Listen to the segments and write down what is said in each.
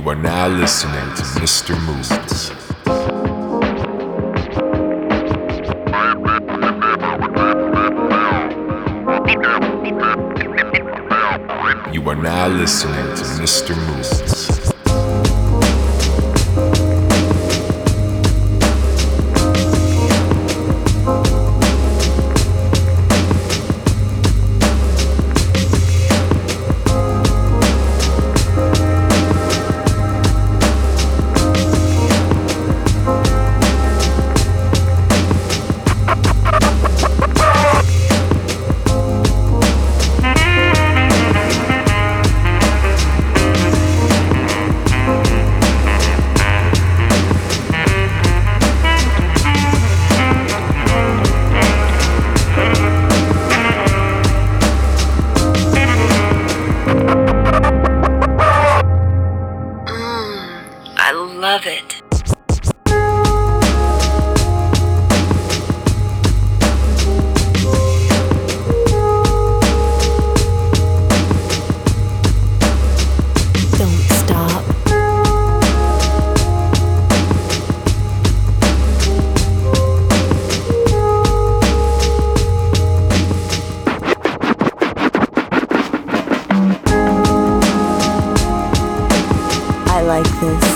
You are now listening to Mr. Moods. You are now listening to Mr. Moods. Love it. Don't stop. I like this.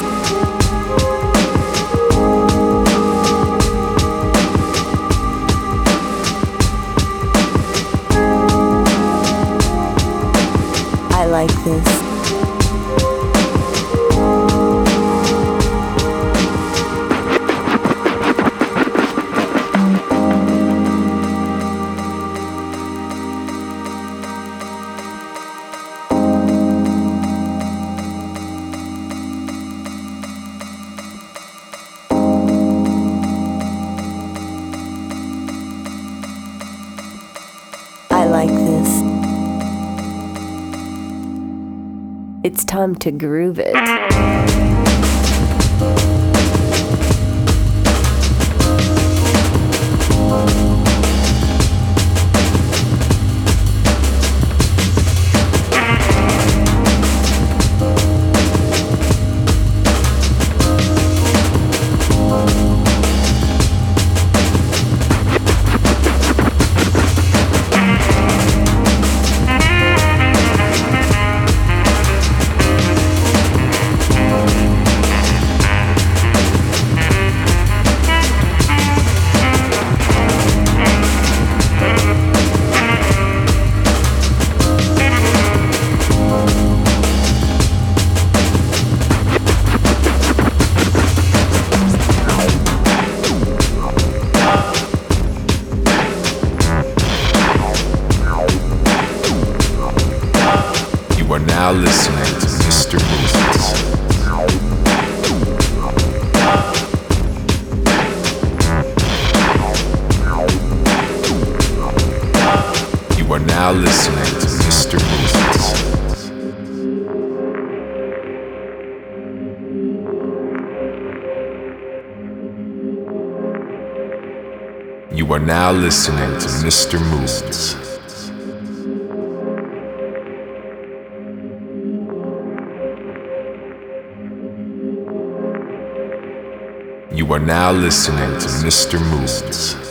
I like this. I like this. It's time to groove it. You are now listening to Mr. Moods. You are now listening to Mr. Moods. You are now listening to Mr. Moods. You are now listening to Mr. Moods.